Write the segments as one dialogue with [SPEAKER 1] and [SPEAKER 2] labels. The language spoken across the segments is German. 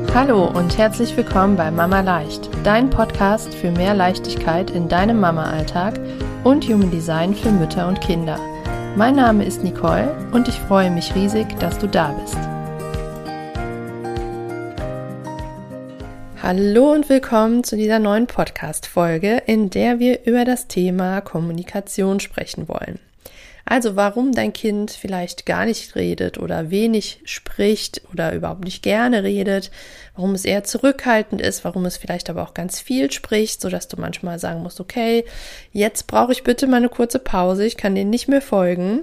[SPEAKER 1] Hallo und herzlich willkommen bei Mama Leicht, dein Podcast für mehr Leichtigkeit in deinem Mama-Alltag und Human Design für Mütter und Kinder. Mein Name ist Nicole und ich freue mich riesig, dass du da bist. Hallo und willkommen zu dieser neuen Podcast-Folge, in der wir über das Thema Kommunikation sprechen wollen. Also warum dein Kind vielleicht gar nicht redet oder wenig spricht oder überhaupt nicht gerne redet, warum es eher zurückhaltend ist, warum es vielleicht aber auch ganz viel spricht, sodass du manchmal sagen musst, okay, jetzt brauche ich bitte mal eine kurze Pause, ich kann denen nicht mehr folgen.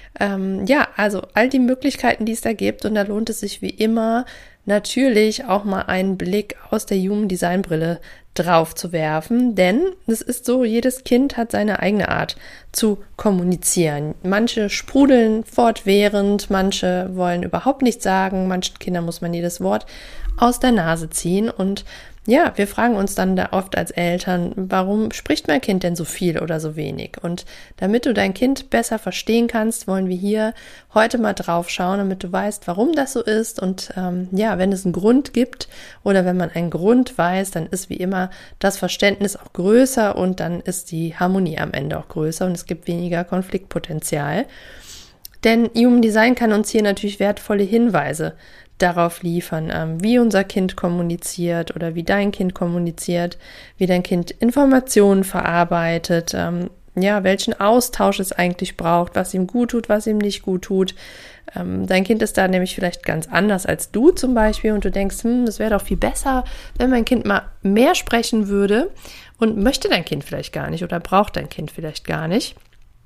[SPEAKER 1] Also all die Möglichkeiten, die es da gibt, und da lohnt es sich wie immer natürlich auch mal einen Blick aus der Human Design Brille drauf zu werfen, denn es ist so, jedes Kind hat seine eigene Art zu kommunizieren. Manche sprudeln fortwährend, manche wollen überhaupt nichts sagen, manchen Kindern muss man jedes Wort aus der Nase ziehen und ja, wir fragen uns dann da oft als Eltern, warum spricht mein Kind denn so viel oder so wenig? Und damit du dein Kind besser verstehen kannst, wollen wir hier heute mal drauf schauen, damit du weißt, warum das so ist. Und wenn es einen Grund gibt oder wenn man einen Grund weiß, dann ist wie immer das Verständnis auch größer und dann ist die Harmonie am Ende auch größer und es gibt weniger Konfliktpotenzial. Denn Human Design kann uns hier natürlich wertvolle Hinweise darauf liefern, wie unser Kind kommuniziert oder wie dein Kind kommuniziert, wie dein Kind Informationen verarbeitet, welchen Austausch es eigentlich braucht, was ihm gut tut, was ihm nicht gut tut. Dein Kind ist da nämlich vielleicht ganz anders als du zum Beispiel und du denkst, das wäre doch viel besser, wenn mein Kind mal mehr sprechen würde, und möchte dein Kind vielleicht gar nicht oder braucht dein Kind vielleicht gar nicht.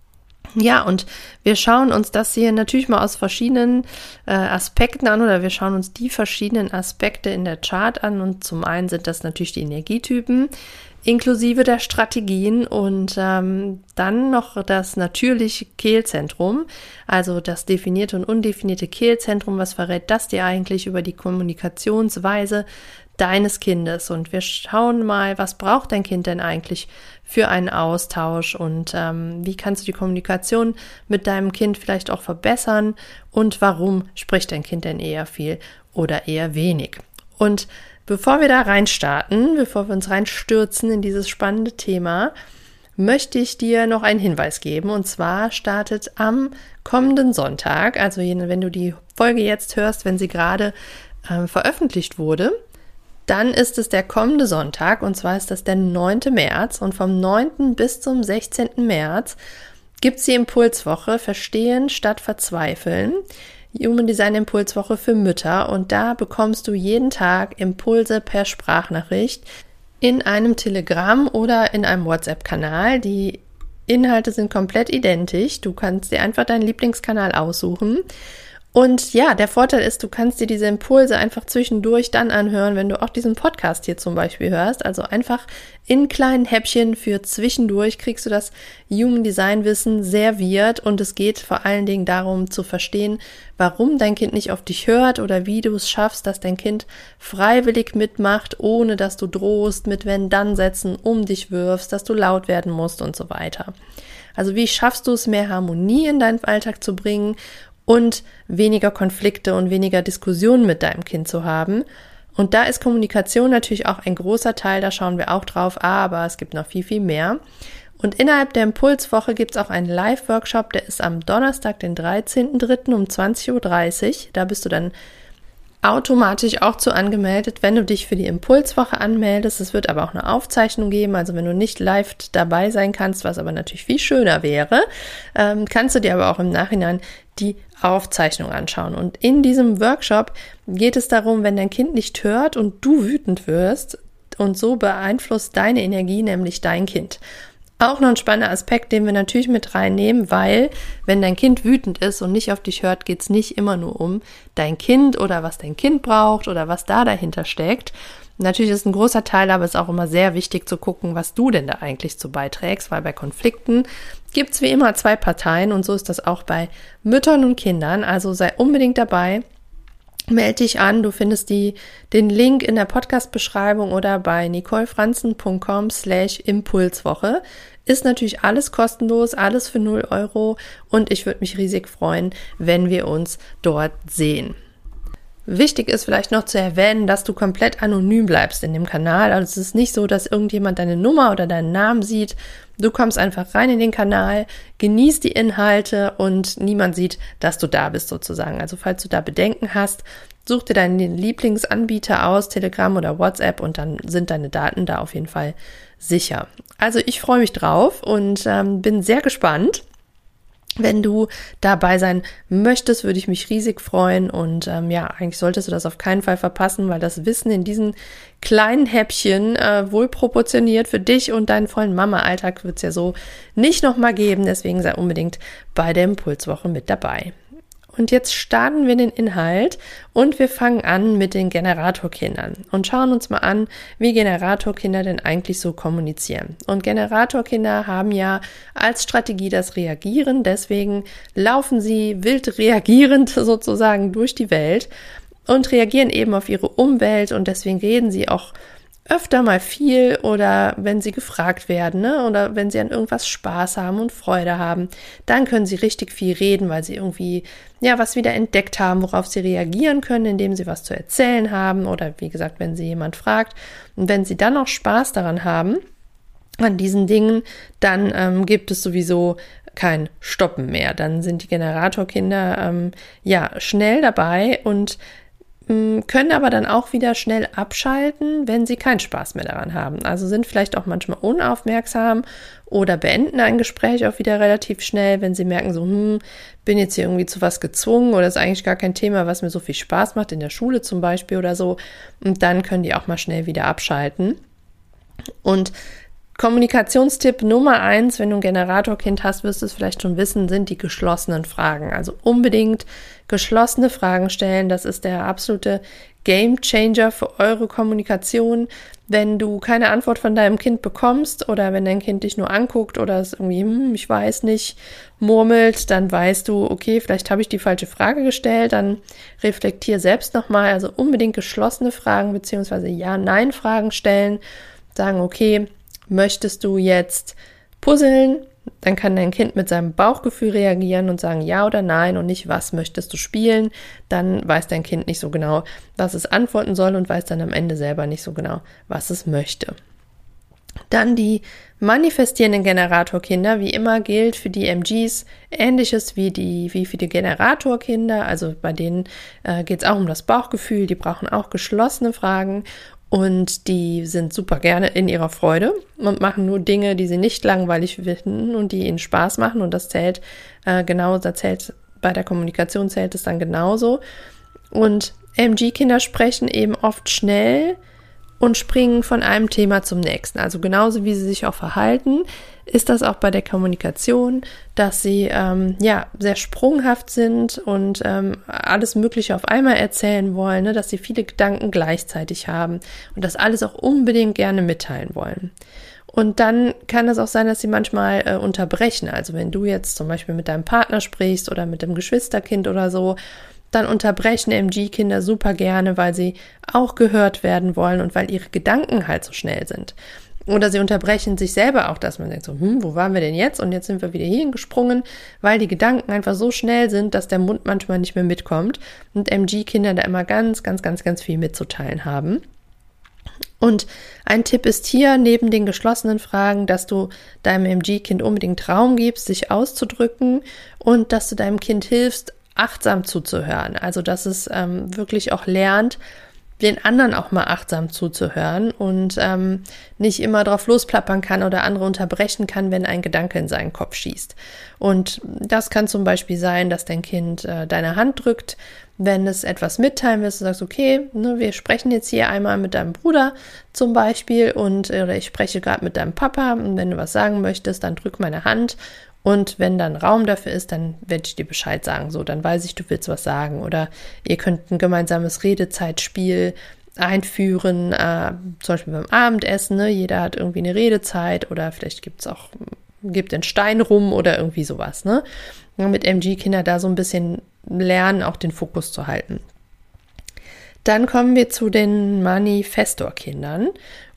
[SPEAKER 1] Ja, und wir schauen uns das hier natürlich mal aus verschiedenen Aspekten an, oder wir schauen uns die verschiedenen Aspekte in der Chart an, und zum einen sind das natürlich die Energietypen inklusive der Strategien und dann noch das natürliche Kehlzentrum, also das definierte und undefinierte Kehlzentrum. Was verrät das dir eigentlich über die Kommunikationsweise deines Kindes? Und wir schauen mal, was braucht dein Kind denn eigentlich für einen Austausch und wie kannst du die Kommunikation mit deinem Kind vielleicht auch verbessern und warum spricht dein Kind denn eher viel oder eher wenig? Und bevor wir da reinstarten, bevor wir uns reinstürzen in dieses spannende Thema, möchte ich dir noch einen Hinweis geben, und zwar startet am kommenden Sonntag, also wenn du die Folge jetzt hörst, wenn sie gerade veröffentlicht wurde, dann ist es der kommende Sonntag, und zwar ist das der 9. März, und vom 9. bis zum 16. März gibt es die Impulswoche Verstehen statt Verzweifeln, Human Design Impulswoche für Mütter, und da bekommst du jeden Tag Impulse per Sprachnachricht in einem Telegram oder in einem WhatsApp-Kanal. Die Inhalte sind komplett identisch, du kannst dir einfach deinen Lieblingskanal aussuchen. Und ja, der Vorteil ist, du kannst dir diese Impulse einfach zwischendurch dann anhören, wenn du auch diesen Podcast hier zum Beispiel hörst. Also einfach in kleinen Häppchen für zwischendurch kriegst du das Human Design Wissen serviert, und es geht vor allen Dingen darum zu verstehen, warum dein Kind nicht auf dich hört oder wie du es schaffst, dass dein Kind freiwillig mitmacht, ohne dass du drohst, mit Wenn-Dann-Sätzen um dich wirfst, dass du laut werden musst und so weiter. Also wie schaffst du es, mehr Harmonie in deinen Alltag zu bringen und weniger Konflikte und weniger Diskussionen mit deinem Kind zu haben. Und da ist Kommunikation natürlich auch ein großer Teil, da schauen wir auch drauf, aber es gibt noch viel, viel mehr. Und innerhalb der Impulswoche gibt es auch einen Live-Workshop, der ist am Donnerstag, den 13.03. um 20.30 Uhr. Da bist du dann automatisch auch zu angemeldet, wenn du dich für die Impulswoche anmeldest. Es wird aber auch eine Aufzeichnung geben, also wenn du nicht live dabei sein kannst, was aber natürlich viel schöner wäre, kannst du dir aber auch im Nachhinein die Aufzeichnung anschauen. Und in diesem Workshop geht es darum, wenn dein Kind nicht hört und du wütend wirst, und so beeinflusst deine Energie nämlich dein Kind. Auch noch ein spannender Aspekt, den wir natürlich mit reinnehmen, weil wenn dein Kind wütend ist und nicht auf dich hört, geht es nicht immer nur um dein Kind oder was dein Kind braucht oder was da dahinter steckt. Natürlich ist ein großer Teil, aber es ist auch immer sehr wichtig zu gucken, was du denn da eigentlich zu beiträgst, weil bei Konflikten gibt es wie immer zwei Parteien, und so ist das auch bei Müttern und Kindern. Also sei unbedingt dabei. Melde dich an, du findest den Link in der Podcast-Beschreibung oder bei nicolefranzen.com/Impulswoche. Ist natürlich alles kostenlos, alles für 0 Euro, und ich würde mich riesig freuen, wenn wir uns dort sehen. Wichtig ist vielleicht noch zu erwähnen, dass du komplett anonym bleibst in dem Kanal. Also es ist nicht so, dass irgendjemand deine Nummer oder deinen Namen sieht. Du kommst einfach rein in den Kanal, genießt die Inhalte und niemand sieht, dass du da bist sozusagen. Also falls du da Bedenken hast, such dir deinen Lieblingsanbieter aus, Telegram oder WhatsApp, und dann sind deine Daten da auf jeden Fall sicher. Also ich freue mich drauf und bin sehr gespannt. Wenn du dabei sein möchtest, würde ich mich riesig freuen und eigentlich solltest du das auf keinen Fall verpassen, weil das Wissen in diesen kleinen Häppchen wohl proportioniert für dich und deinen vollen Mama-Alltag wird es ja so nicht nochmal geben, deswegen sei unbedingt bei der Impulswoche mit dabei. Und jetzt starten wir den Inhalt und wir fangen an mit den Generatorkindern und schauen uns mal an, wie Generatorkinder denn eigentlich so kommunizieren. Und Generatorkinder haben ja als Strategie das Reagieren, deswegen laufen sie wild reagierend sozusagen durch die Welt und reagieren eben auf ihre Umwelt und deswegen reden sie auch öfter mal viel oder wenn sie gefragt werden, ne, oder wenn sie an irgendwas Spaß haben und Freude haben, dann können sie richtig viel reden, weil sie irgendwie was wieder entdeckt haben, worauf sie reagieren können, indem sie was zu erzählen haben oder wie gesagt, wenn sie jemand fragt. Und wenn sie dann auch Spaß daran haben, an diesen Dingen, dann gibt es sowieso kein Stoppen mehr. Dann sind die Generatorkinder schnell dabei und können aber dann auch wieder schnell abschalten, wenn sie keinen Spaß mehr daran haben. Also sind vielleicht auch manchmal unaufmerksam oder beenden ein Gespräch auch wieder relativ schnell, wenn sie merken so, bin jetzt hier irgendwie zu was gezwungen oder ist eigentlich gar kein Thema, was mir so viel Spaß macht, in der Schule zum Beispiel oder so. Und dann können die auch mal schnell wieder abschalten. Und Kommunikationstipp Nummer 1, wenn du ein Generatorkind hast, wirst du es vielleicht schon wissen, sind die geschlossenen Fragen. Also unbedingt geschlossene Fragen stellen. Das ist der absolute Gamechanger für eure Kommunikation. Wenn du keine Antwort von deinem Kind bekommst oder wenn dein Kind dich nur anguckt oder es irgendwie, ich weiß nicht, murmelt, dann weißt du, okay, vielleicht habe ich die falsche Frage gestellt, dann reflektier selbst nochmal. Also unbedingt geschlossene Fragen bzw. Ja-Nein-Fragen stellen. Sagen, okay, möchtest du jetzt puzzeln? Dann kann dein Kind mit seinem Bauchgefühl reagieren und sagen ja oder nein und nicht, was möchtest du spielen? Dann weiß dein Kind nicht so genau, was es antworten soll und weiß dann am Ende selber nicht so genau, was es möchte. Dann die manifestierenden Generatorkinder, wie immer gilt für die MGs Ähnliches wie für die Generatorkinder, also bei denen geht es auch um das Bauchgefühl, die brauchen auch geschlossene Fragen. Und die sind super gerne in ihrer Freude und machen nur Dinge, die sie nicht langweilig finden und die ihnen Spaß machen. Und das zählt bei der Kommunikation zählt es dann genauso. Und MG-Kinder sprechen eben oft schnell und springen von einem Thema zum nächsten. Also genauso wie sie sich auch verhalten, ist das auch bei der Kommunikation, dass sie sehr sprunghaft sind und alles Mögliche auf einmal erzählen wollen, ne? Dass sie viele Gedanken gleichzeitig haben und das alles auch unbedingt gerne mitteilen wollen. Und dann kann es auch sein, dass sie manchmal unterbrechen. Also wenn du jetzt zum Beispiel mit deinem Partner sprichst oder mit dem Geschwisterkind oder so, dann unterbrechen MG-Kinder super gerne, weil sie auch gehört werden wollen und weil ihre Gedanken halt so schnell sind. Oder sie unterbrechen sich selber auch, dass man denkt so, wo waren wir denn jetzt? Und jetzt sind wir wieder hierhin gesprungen, weil die Gedanken einfach so schnell sind, dass der Mund manchmal nicht mehr mitkommt und MG-Kinder da immer ganz, ganz, ganz, ganz viel mitzuteilen haben. Und ein Tipp ist hier, neben den geschlossenen Fragen, dass du deinem MG-Kind unbedingt Raum gibst, sich auszudrücken und dass du deinem Kind hilfst, achtsam zuzuhören. Also, dass es wirklich auch lernt, den anderen auch mal achtsam zuzuhören und nicht immer drauf losplappern kann oder andere unterbrechen kann, wenn ein Gedanke in seinen Kopf schießt. Und das kann zum Beispiel sein, dass dein Kind deine Hand drückt, wenn es etwas mitteilen willst, du sagst, okay, wir sprechen jetzt hier einmal mit deinem Bruder zum Beispiel oder ich spreche gerade mit deinem Papa und wenn du was sagen möchtest, dann drück meine Hand. Und wenn dann Raum dafür ist, dann werde ich dir Bescheid sagen. So, dann weiß ich, du willst was sagen. Oder ihr könnt ein gemeinsames Redezeitspiel einführen, zum Beispiel beim Abendessen. Ne? Jeder hat irgendwie eine Redezeit oder vielleicht gibt den Stein rum oder irgendwie sowas. Ne? Mit MG-Kinder da so ein bisschen lernen, auch den Fokus zu halten. Dann kommen wir zu den Manifestor-Kindern.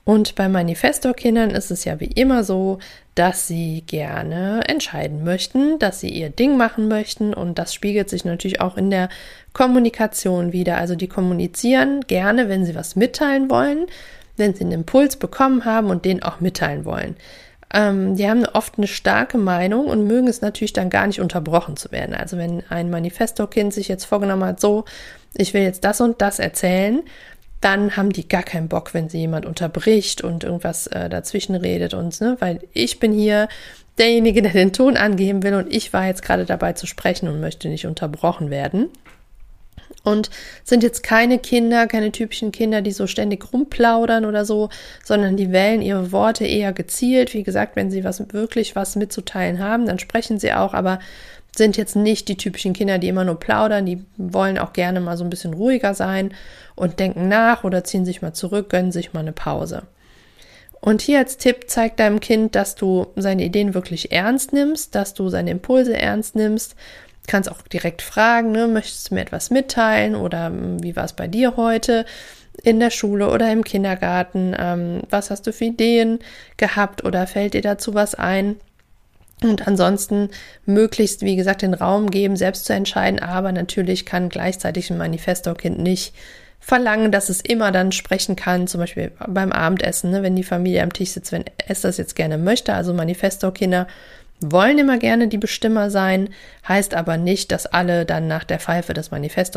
[SPEAKER 1] Und bei Manifestor-Kindern ist es ja wie immer so, dass sie gerne entscheiden möchten, dass sie ihr Ding machen möchten, und das spiegelt sich natürlich auch in der Kommunikation wider. Also die kommunizieren gerne, wenn sie was mitteilen wollen, wenn sie einen Impuls bekommen haben und den auch mitteilen wollen. Die haben oft eine starke Meinung und mögen es natürlich dann gar nicht unterbrochen zu werden. Also wenn ein Manifestor-Kind sich jetzt vorgenommen hat, so, ich will jetzt das und das erzählen, dann haben die gar keinen Bock, wenn sie jemand unterbricht und irgendwas dazwischen redet und, ne, weil ich bin hier derjenige, der den Ton angeben will und ich war jetzt gerade dabei zu sprechen und möchte nicht unterbrochen werden. Und sind jetzt keine Kinder, keine typischen Kinder, die so ständig rumplaudern oder so, sondern die wählen ihre Worte eher gezielt. Wie gesagt, wenn sie wirklich was mitzuteilen haben, dann sprechen sie auch, aber sind jetzt nicht die typischen Kinder, die immer nur plaudern. Die wollen auch gerne mal so ein bisschen ruhiger sein und denken nach oder ziehen sich mal zurück, gönnen sich mal eine Pause. Und hier als Tipp, zeig deinem Kind, dass du seine Ideen wirklich ernst nimmst, dass du seine Impulse ernst nimmst. Du kannst auch direkt fragen, ne, möchtest du mir etwas mitteilen oder wie war es bei dir heute in der Schule oder im Kindergarten? Was hast du für Ideen gehabt oder fällt dir dazu was ein? Und ansonsten möglichst, wie gesagt, den Raum geben, selbst zu entscheiden, aber natürlich kann gleichzeitig ein Manifestor-Kind nicht verlangen, dass es immer dann sprechen kann, zum Beispiel beim Abendessen, ne, wenn die Familie am Tisch sitzt, wenn es das jetzt gerne möchte. Also Manifestor-Kinder wollen immer gerne die Bestimmer sein, heißt aber nicht, dass alle dann nach der Pfeife des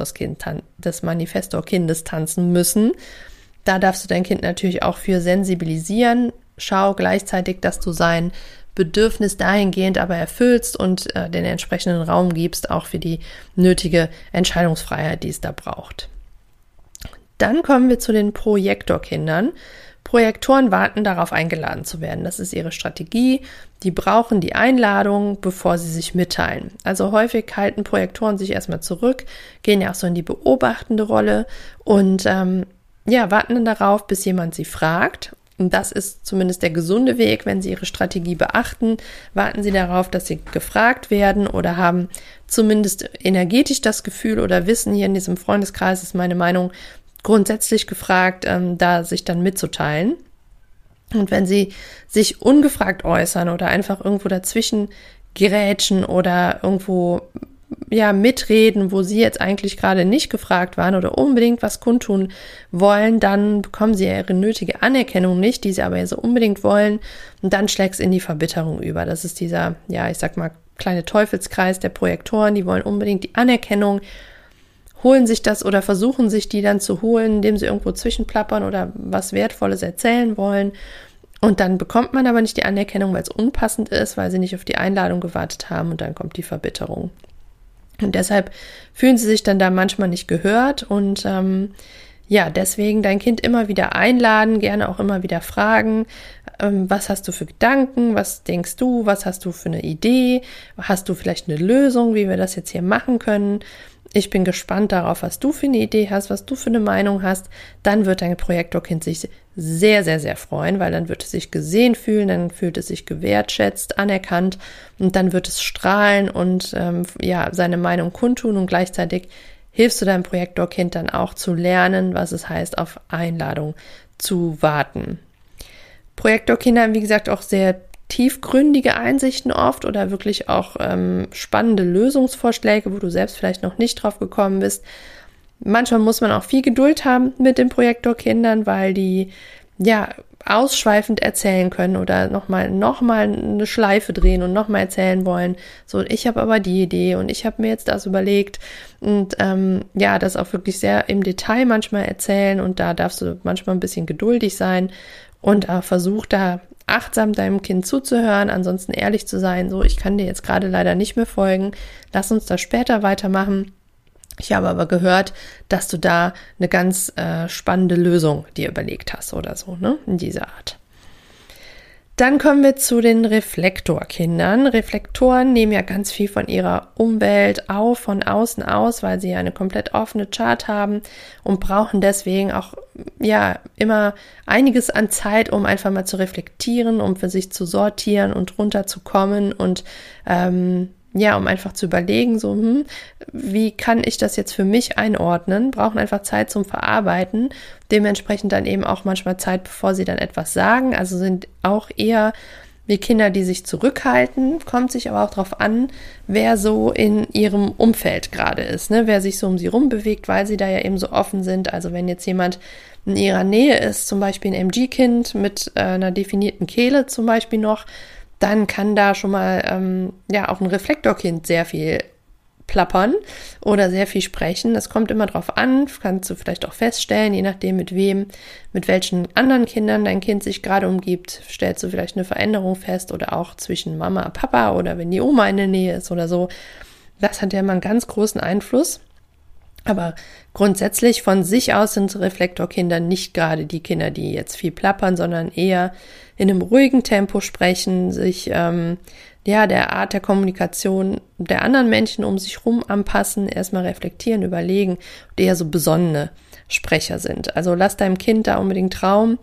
[SPEAKER 1] Manifestor-Kindes tanzen müssen. Da darfst du dein Kind natürlich auch für sensibilisieren. Schau gleichzeitig, dass du sein Bedürfnis dahingehend aber erfüllst und den entsprechenden Raum gibst, auch für die nötige Entscheidungsfreiheit, die es da braucht. Dann kommen wir zu den Projektorkindern. Projektoren warten darauf, eingeladen zu werden. Das ist ihre Strategie. Die brauchen die Einladung, bevor sie sich mitteilen. Also häufig halten Projektoren sich erstmal zurück, gehen ja auch so in die beobachtende Rolle und warten dann darauf, bis jemand sie fragt. Und das ist zumindest der gesunde Weg, wenn sie ihre Strategie beachten. Warten sie darauf, dass sie gefragt werden oder haben zumindest energetisch das Gefühl oder wissen, hier in diesem Freundeskreis ist meine Meinung grundsätzlich gefragt, da sich dann mitzuteilen. Und wenn sie sich ungefragt äußern oder einfach irgendwo dazwischen gerätschen oder irgendwo mitreden, wo sie jetzt eigentlich gerade nicht gefragt waren oder unbedingt was kundtun wollen, dann bekommen sie ihre nötige Anerkennung nicht, die sie aber so unbedingt wollen, und dann schlägt es in die Verbitterung über. Das ist dieser, ich sag mal, kleine Teufelskreis der Projektoren, die wollen unbedingt die Anerkennung, holen sich das oder versuchen sich die dann zu holen, indem sie irgendwo zwischenplappern oder was Wertvolles erzählen wollen. Und dann bekommt man aber nicht die Anerkennung, weil es unpassend ist, weil sie nicht auf die Einladung gewartet haben, und dann kommt die Verbitterung. Und deshalb fühlen sie sich dann da manchmal nicht gehört und deswegen dein Kind immer wieder einladen, gerne auch immer wieder fragen, was hast du für Gedanken, was denkst du, was hast du für eine Idee, hast du vielleicht eine Lösung, wie wir das jetzt hier machen können? Ich bin gespannt darauf, was du für eine Idee hast, was du für eine Meinung hast. Dann wird dein Projektorkind sich sehr, sehr, sehr freuen, weil dann wird es sich gesehen fühlen, dann fühlt es sich gewertschätzt, anerkannt, und dann wird es strahlen und seine Meinung kundtun, und gleichzeitig hilfst du deinem Projektorkind dann auch zu lernen, was es heißt, auf Einladung zu warten. Projektorkinder haben, wie gesagt, auch sehr tiefgründige Einsichten oft oder wirklich auch spannende Lösungsvorschläge, wo du selbst vielleicht noch nicht drauf gekommen bist. Manchmal muss man auch viel Geduld haben mit den Projektorkindern, weil die ausschweifend erzählen können oder nochmal eine Schleife drehen und nochmal erzählen wollen. So, ich habe aber die Idee und ich habe mir jetzt das überlegt, und das auch wirklich sehr im Detail manchmal erzählen, und da darfst du manchmal ein bisschen geduldig sein und versuch da achtsam deinem Kind zuzuhören, ansonsten ehrlich zu sein, so, ich kann dir jetzt gerade leider nicht mehr folgen, lass uns das später weitermachen. Ich habe aber gehört, dass du da eine ganz spannende Lösung dir überlegt hast oder so, ne, in dieser Art. Dann kommen wir zu den Reflektorkindern. Reflektoren nehmen ja ganz viel von ihrer Umwelt auf, von außen aus, weil sie ja eine komplett offene Chart haben und brauchen deswegen auch immer einiges an Zeit, um einfach mal zu reflektieren, um für sich zu sortieren und runterzukommen und um einfach zu überlegen, so, wie kann ich das jetzt für mich einordnen, brauchen einfach Zeit zum Verarbeiten, dementsprechend dann eben auch manchmal Zeit, bevor sie dann etwas sagen, also sind auch eher wie Kinder, die sich zurückhalten, kommt sich aber auch darauf an, wer so in ihrem Umfeld gerade ist, ne? Wer sich so um sie rum bewegt, weil sie da ja eben so offen sind. Also wenn jetzt jemand in ihrer Nähe ist, zum Beispiel ein MG-Kind mit einer definierten Kehle zum Beispiel noch, dann kann da schon mal auch ein Reflektorkind sehr viel plappern oder sehr viel sprechen. Das kommt immer drauf an, kannst du vielleicht auch feststellen, je nachdem mit welchen anderen Kindern dein Kind sich gerade umgibt, stellst du vielleicht eine Veränderung fest oder auch zwischen Mama und Papa oder wenn die Oma in der Nähe ist oder so. Das hat ja immer einen ganz großen Einfluss. Aber grundsätzlich von sich aus sind Reflektorkinder nicht gerade die Kinder, die jetzt viel plappern, sondern eher in einem ruhigen Tempo sprechen, sich der Art der Kommunikation der anderen Menschen um sich rum anpassen, erstmal reflektieren, überlegen und eher so besonnene Sprecher sind. Also lass deinem Kind da unbedingt Raum,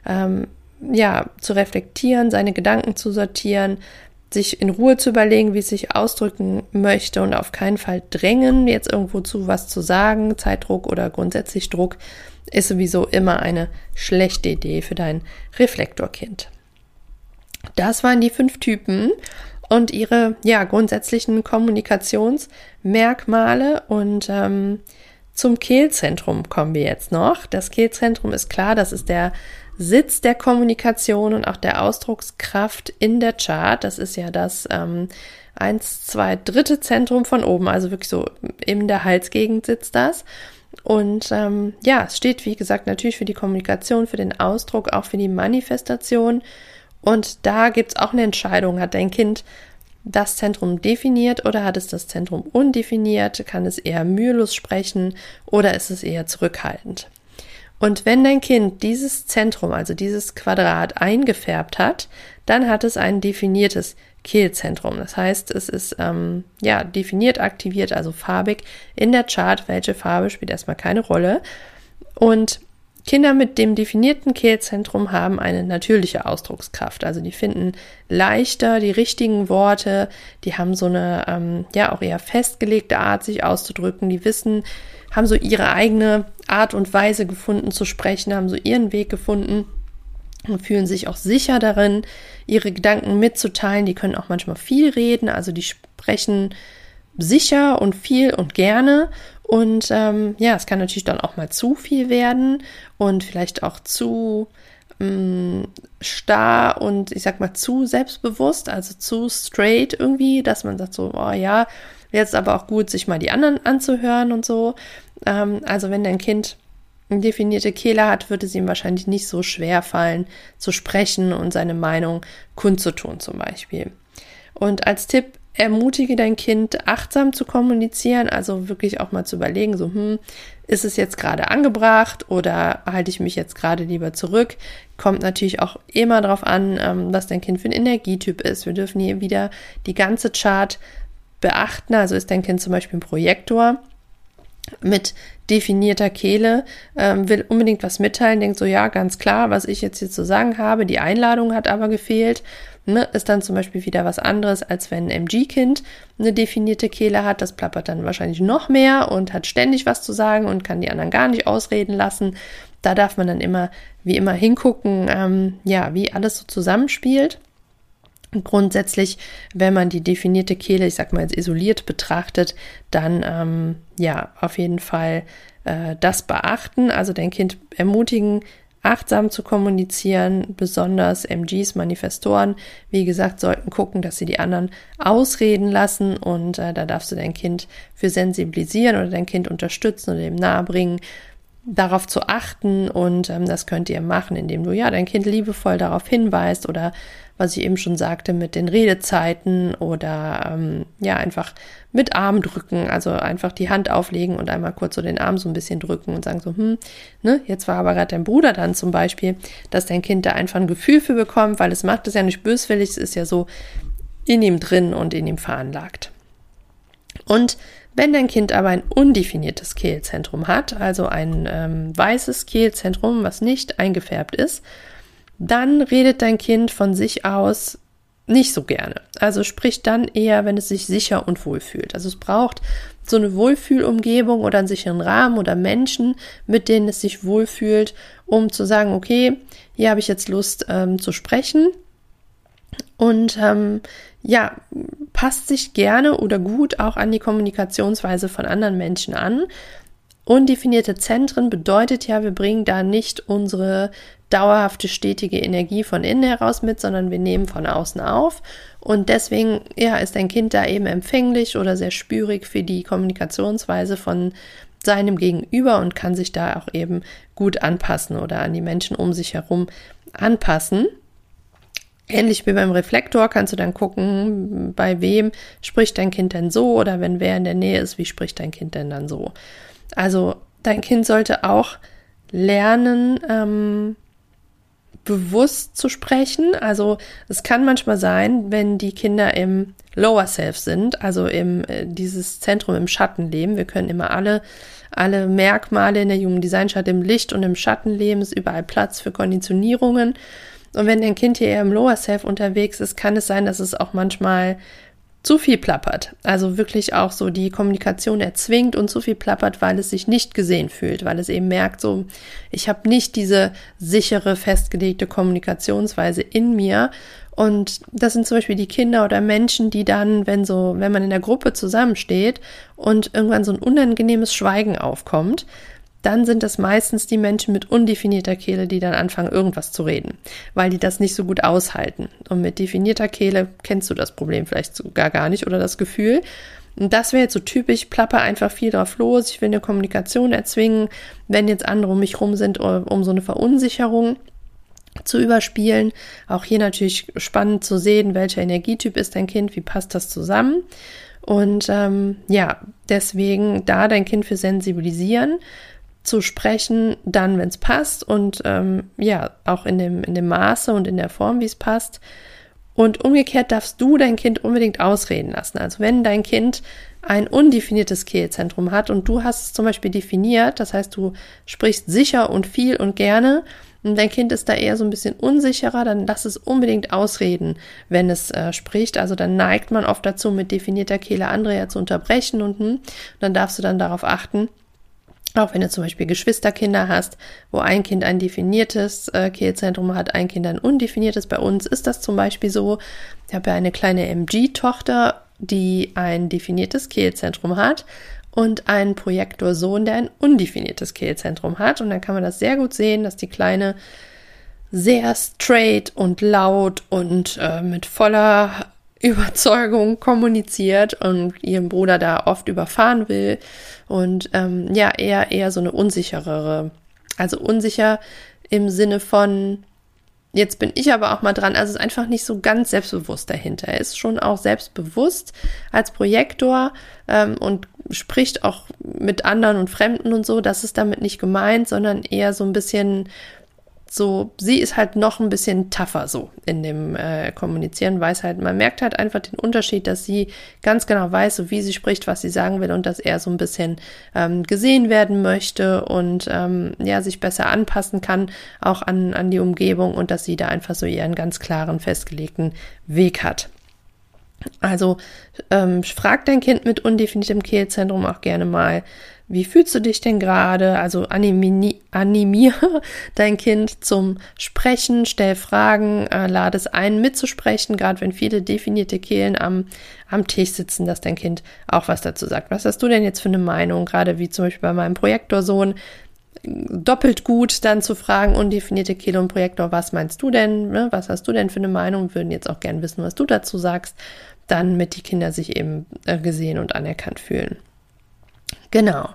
[SPEAKER 1] zu reflektieren, seine Gedanken zu sortieren, sich in Ruhe zu überlegen, wie es sich ausdrücken möchte und auf keinen Fall drängen, jetzt irgendwo zu was zu sagen. Zeitdruck oder grundsätzlich Druck ist sowieso immer eine schlechte Idee für dein Reflektorkind. Das waren die 5 Typen und ihre grundsätzlichen Kommunikationsmerkmale und zum Kehlzentrum kommen wir jetzt noch. Das Kehlzentrum ist klar, das ist der Sitz der Kommunikation und auch der Ausdruckskraft in der Chart. Das ist ja das 1, 2, 3. Zentrum von oben, also wirklich so in der Halsgegend sitzt das. Und es steht, wie gesagt, natürlich für die Kommunikation, für den Ausdruck, auch für die Manifestation. Und da gibt es auch eine Entscheidung. Hat dein Kind das Zentrum definiert oder hat es das Zentrum undefiniert? Kann es eher mühelos sprechen oder ist es eher zurückhaltend? Und wenn dein Kind dieses Zentrum, also dieses Quadrat eingefärbt hat, dann hat es ein definiertes Kehlzentrum. Das heißt, es ist definiert, aktiviert, also farbig in der Chart. Welche Farbe spielt erstmal keine Rolle. Und Kinder mit dem definierten Kehlzentrum haben eine natürliche Ausdruckskraft. Also die finden leichter die richtigen Worte, die haben so eine auch eher festgelegte Art, sich auszudrücken. Die haben so ihre eigene Art und Weise gefunden zu sprechen, haben so ihren Weg gefunden und fühlen sich auch sicher darin, ihre Gedanken mitzuteilen. Die können auch manchmal viel reden, also die sprechen sicher und viel und gerne. Und es kann natürlich dann auch mal zu viel werden und vielleicht auch zu starr und ich sag mal zu selbstbewusst, also zu straight irgendwie, dass man sagt so, oh ja, jetzt aber auch gut, sich mal die anderen anzuhören und so. Also wenn dein Kind eine definierte Kehle hat, wird es ihm wahrscheinlich nicht so schwer fallen, zu sprechen und seine Meinung kundzutun zum Beispiel. Und als Tipp, ermutige dein Kind, achtsam zu kommunizieren, also wirklich auch mal zu überlegen, so, ist es jetzt gerade angebracht oder halte ich mich jetzt gerade lieber zurück? Kommt natürlich auch immer darauf an, was dein Kind für ein Energietyp ist. Wir dürfen hier wieder die ganze Chart beachten, also ist dein Kind zum Beispiel ein Projektor mit definierter Kehle, will unbedingt was mitteilen, denkt so, ja, ganz klar, was ich jetzt hier zu sagen habe, die Einladung hat aber gefehlt, ist dann zum Beispiel wieder was anderes, als wenn ein MG-Kind eine definierte Kehle hat, das plappert dann wahrscheinlich noch mehr und hat ständig was zu sagen und kann die anderen gar nicht ausreden lassen. Da darf man dann immer, wie immer, hingucken, wie alles so zusammenspielt. Grundsätzlich, wenn man die definierte Kehle, ich sag mal jetzt isoliert betrachtet, dann auf jeden Fall das beachten, also dein Kind ermutigen, achtsam zu kommunizieren, besonders MGs, Manifestoren, wie gesagt, sollten gucken, dass sie die anderen ausreden lassen und da darfst du dein Kind für sensibilisieren oder dein Kind unterstützen oder ihm nahebringen, darauf zu achten und das könnt ihr machen, indem du dein Kind liebevoll darauf hinweist oder was ich eben schon sagte mit den Redezeiten oder einfach mit Arm drücken, also einfach die Hand auflegen und einmal kurz so den Arm so ein bisschen drücken und sagen so, jetzt war aber gerade dein Bruder dann zum Beispiel, dass dein Kind da einfach ein Gefühl für bekommt, weil es macht es ja nicht böswillig, es ist ja so in ihm drin und in ihm veranlagt. Und wenn dein Kind aber ein undefiniertes Kehlzentrum hat, also ein weißes Kehlzentrum, was nicht eingefärbt ist, dann redet dein Kind von sich aus nicht so gerne. Also spricht dann eher, wenn es sich sicher und wohl fühlt. Also es braucht so eine Wohlfühlumgebung oder einen sicheren Rahmen oder Menschen, mit denen es sich wohlfühlt, um zu sagen, okay, hier habe ich jetzt Lust zu sprechen. Und passt sich gerne oder gut auch an die Kommunikationsweise von anderen Menschen an. Undefinierte Zentren bedeutet ja, wir bringen da nicht unsere dauerhafte, stetige Energie von innen heraus mit, sondern wir nehmen von außen auf. Und deswegen ist ein Kind da eben empfänglich oder sehr spürig für die Kommunikationsweise von seinem Gegenüber und kann sich da auch eben gut anpassen oder an die Menschen um sich herum anpassen. Ähnlich wie beim Reflektor kannst du dann gucken, bei wem spricht dein Kind denn so oder wenn wer in der Nähe ist, wie spricht dein Kind denn dann so. Also dein Kind sollte auch lernen, bewusst zu sprechen. Also es kann manchmal sein, wenn die Kinder im Lower Self sind, also dieses Zentrum im Schatten leben. Wir können immer alle Merkmale in der Human Design Chart im Licht und im Schatten leben, ist überall Platz für Konditionierungen. Und wenn dein Kind hier eher im Lower Self unterwegs ist, kann es sein, dass es auch manchmal zu viel plappert. Also wirklich auch so die Kommunikation erzwingt und zu viel plappert, weil es sich nicht gesehen fühlt, weil es eben merkt, so, ich habe nicht diese sichere, festgelegte Kommunikationsweise in mir. Und das sind zum Beispiel die Kinder oder Menschen, die dann, wenn man in der Gruppe zusammensteht und irgendwann so ein unangenehmes Schweigen aufkommt, dann sind das meistens die Menschen mit undefinierter Kehle, die dann anfangen, irgendwas zu reden, weil die das nicht so gut aushalten. Und mit definierter Kehle kennst du das Problem vielleicht sogar gar nicht oder das Gefühl. Und das wäre jetzt so typisch, plapper einfach viel drauf los, ich will eine Kommunikation erzwingen, wenn jetzt andere um mich rum sind, um so eine Verunsicherung zu überspielen. Auch hier natürlich spannend zu sehen, welcher Energietyp ist dein Kind, wie passt das zusammen. Und deswegen da dein Kind für sensibilisieren, zu sprechen, dann, wenn es passt und auch in dem Maße und in der Form, wie es passt. Und umgekehrt darfst du dein Kind unbedingt ausreden lassen. Also wenn dein Kind ein undefiniertes Kehlzentrum hat und du hast es zum Beispiel definiert, das heißt, du sprichst sicher und viel und gerne und dein Kind ist da eher so ein bisschen unsicherer, dann lass es unbedingt ausreden, wenn es spricht. Also dann neigt man oft dazu, mit definierter Kehle andere ja zu unterbrechen und dann darfst du dann darauf achten, auch wenn du zum Beispiel Geschwisterkinder hast, wo ein Kind ein definiertes Kehlzentrum hat, ein Kind ein undefiniertes. Bei uns ist das zum Beispiel so. Ich habe ja eine kleine MG-Tochter, die ein definiertes Kehlzentrum hat und einen Projektorsohn, der ein undefiniertes Kehlzentrum hat. Und dann kann man das sehr gut sehen, dass die Kleine sehr straight und laut und mit voller Überzeugung kommuniziert und ihren Bruder da oft überfahren will und eher so eine unsicherere, also unsicher im Sinne von, jetzt bin ich aber auch mal dran, also ist einfach nicht so ganz selbstbewusst dahinter. Er ist schon auch selbstbewusst als Projektor und spricht auch mit anderen und Fremden und so, das ist damit nicht gemeint, sondern eher so ein bisschen so, sie ist halt noch ein bisschen tougher so in dem Kommunizieren, man merkt halt einfach den Unterschied, dass sie ganz genau weiß, so wie sie spricht, was sie sagen will und dass er so ein bisschen gesehen werden möchte und sich besser anpassen kann, auch an die Umgebung und dass sie da einfach so ihren ganz klaren, festgelegten Weg hat. Also frag dein Kind mit undefiniertem Kehlzentrum auch gerne mal, wie fühlst du dich denn gerade? Also animiere dein Kind zum Sprechen, stell Fragen, lade es ein, mitzusprechen, gerade wenn viele definierte Kehlen am Tisch sitzen, dass dein Kind auch was dazu sagt. Was hast du denn jetzt für eine Meinung? Gerade wie zum Beispiel bei meinem Projektorsohn, doppelt gut dann zu fragen, undefinierte Kehle und Projektor, was meinst du denn? Ne? Was hast du denn für eine Meinung? Wir würden jetzt auch gern wissen, was du dazu sagst, damit die Kinder sich eben gesehen und anerkannt fühlen. Genau.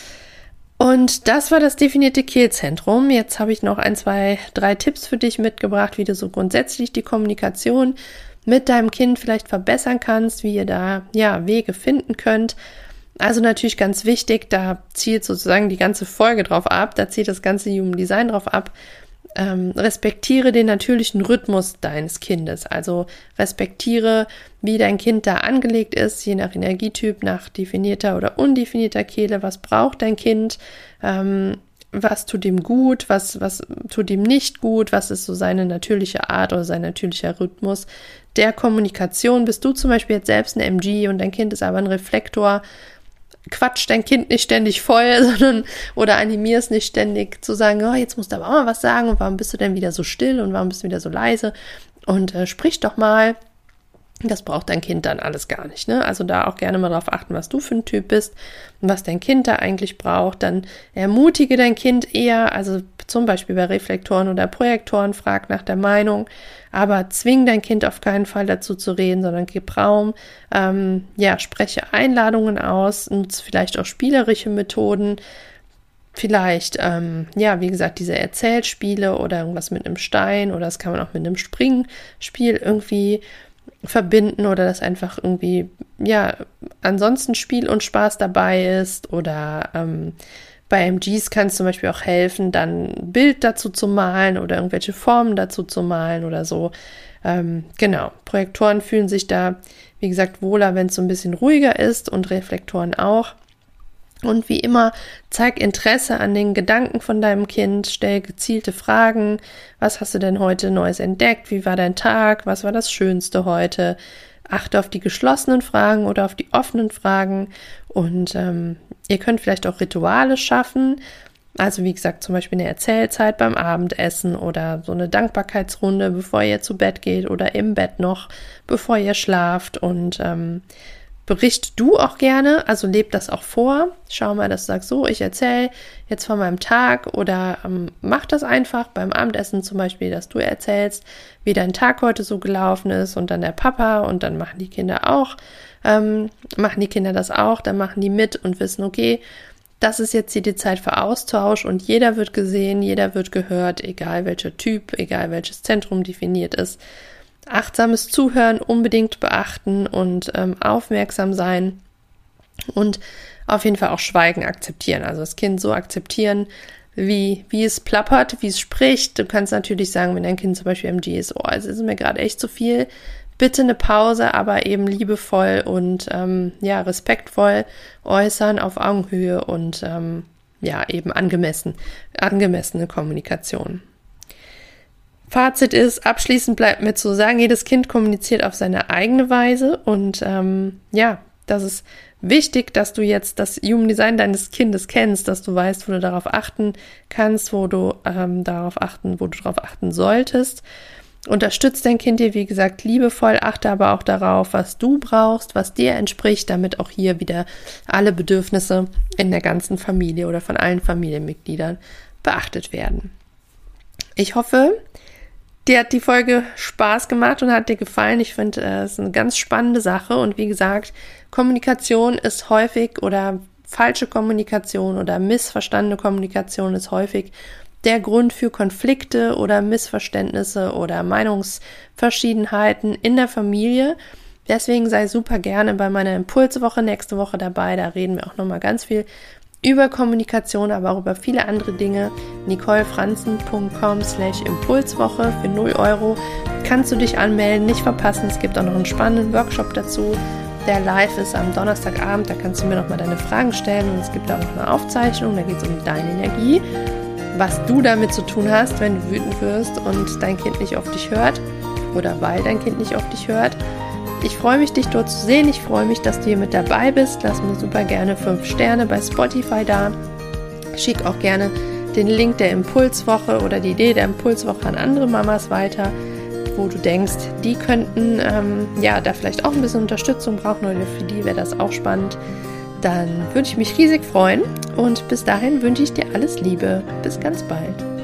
[SPEAKER 1] Und das war das definierte Kehlzentrum. Jetzt habe ich noch 1, 2, 3 Tipps für dich mitgebracht, wie du so grundsätzlich die Kommunikation mit deinem Kind vielleicht verbessern kannst, wie ihr da Wege finden könnt. Also natürlich ganz wichtig, da zielt sozusagen die ganze Folge drauf ab, da zielt das ganze Human Design drauf ab. Respektiere den natürlichen Rhythmus deines Kindes, also respektiere, wie dein Kind da angelegt ist, je nach Energietyp, nach definierter oder undefinierter Kehle, was braucht dein Kind, was tut ihm gut, was tut ihm nicht gut, was ist so seine natürliche Art oder sein natürlicher Rhythmus der Kommunikation. Bist du zum Beispiel jetzt selbst eine MG und dein Kind ist aber ein Reflektor, quatsch dein Kind nicht ständig voll, sondern oder animier es nicht ständig zu sagen, oh, jetzt musst du aber auch mal was sagen und warum bist du denn wieder so still und warum bist du wieder so leise und sprich doch mal. Das braucht dein Kind dann alles gar nicht, ne? Also da auch gerne mal drauf achten, was du für ein Typ bist und was dein Kind da eigentlich braucht. Dann ermutige dein Kind eher, also zum Beispiel bei Reflektoren oder Projektoren, frag nach der Meinung, aber zwing dein Kind auf keinen Fall dazu zu reden, sondern gib Raum, spreche Einladungen aus, nutze vielleicht auch spielerische Methoden, vielleicht, wie gesagt, diese Erzählspiele oder irgendwas mit einem Stein oder das kann man auch mit einem Springspiel irgendwie verbinden oder dass einfach irgendwie, ansonsten Spiel und Spaß dabei ist oder bei MGs kann es zum Beispiel auch helfen, dann ein Bild dazu zu malen oder irgendwelche Formen dazu zu malen oder so. Projektoren fühlen sich da, wie gesagt, wohler, wenn es so ein bisschen ruhiger ist und Reflektoren auch. Und wie immer, zeig Interesse an den Gedanken von deinem Kind, stell gezielte Fragen. Was hast du denn heute Neues entdeckt? Wie war dein Tag? Was war das Schönste heute? Achte auf die geschlossenen Fragen oder auf die offenen Fragen. Und ihr könnt vielleicht auch Rituale schaffen. Also wie gesagt, zum Beispiel eine Erzählzeit beim Abendessen oder so eine Dankbarkeitsrunde, bevor ihr zu Bett geht oder im Bett noch, bevor ihr schlaft. Und bericht du auch gerne, also leb das auch vor. Schau mal, dass du sagst, so, ich erzähle jetzt von meinem Tag oder mach das einfach beim Abendessen zum Beispiel, dass du erzählst, wie dein Tag heute so gelaufen ist und dann der Papa und dann machen die Kinder das auch, dann machen die mit und wissen, okay, das ist jetzt hier die Zeit für Austausch und jeder wird gesehen, jeder wird gehört, egal welcher Typ, egal welches Zentrum definiert ist. Achtsames Zuhören unbedingt beachten und aufmerksam sein und auf jeden Fall auch Schweigen akzeptieren. Also das Kind so akzeptieren, wie es plappert, wie es spricht. Du kannst natürlich sagen, wenn dein Kind zum Beispiel MG ist, oh, es ist mir gerade echt zu viel, bitte eine Pause, aber eben liebevoll und respektvoll äußern auf Augenhöhe und eben angemessene Kommunikation. Fazit ist, abschließend bleibt mir zu sagen, jedes Kind kommuniziert auf seine eigene Weise und das ist wichtig, dass du jetzt das Human Design deines Kindes kennst, dass du weißt, wo du darauf achten kannst, wo du darauf achten solltest. Unterstützt dein Kind dir, wie gesagt, liebevoll, achte aber auch darauf, was du brauchst, was dir entspricht, damit auch hier wieder alle Bedürfnisse in der ganzen Familie oder von allen Familienmitgliedern beachtet werden. Ich hoffe, dir hat die Folge Spaß gemacht und hat dir gefallen. Ich finde, es ist eine ganz spannende Sache und wie gesagt, Kommunikation ist häufig oder falsche Kommunikation oder missverstandene Kommunikation ist häufig der Grund für Konflikte oder Missverständnisse oder Meinungsverschiedenheiten in der Familie. Deswegen sei super gerne bei meiner Impulswoche nächste Woche dabei. Da reden wir auch nochmal ganz viel über Kommunikation, aber auch über viele andere Dinge. nicolefranzen.com/Impulswoche für 0 € kannst du dich anmelden, nicht verpassen. Es gibt auch noch einen spannenden Workshop dazu, der live ist am Donnerstagabend. Da kannst du mir nochmal deine Fragen stellen und es gibt auch noch eine Aufzeichnung. Da geht es um deine Energie, was du damit zu tun hast, wenn du wütend wirst und dein Kind nicht auf dich hört oder weil dein Kind nicht auf dich hört. Ich freue mich, dich dort zu sehen. Ich freue mich, dass du hier mit dabei bist. Lass mir super gerne 5 Sterne bei Spotify da. Schick auch gerne den Link der Impulswoche oder die Idee der Impulswoche an andere Mamas weiter, wo du denkst, die könnten da vielleicht auch ein bisschen Unterstützung brauchen oder für die wäre das auch spannend. Dann würde ich mich riesig freuen und bis dahin wünsche ich dir alles Liebe. Bis ganz bald.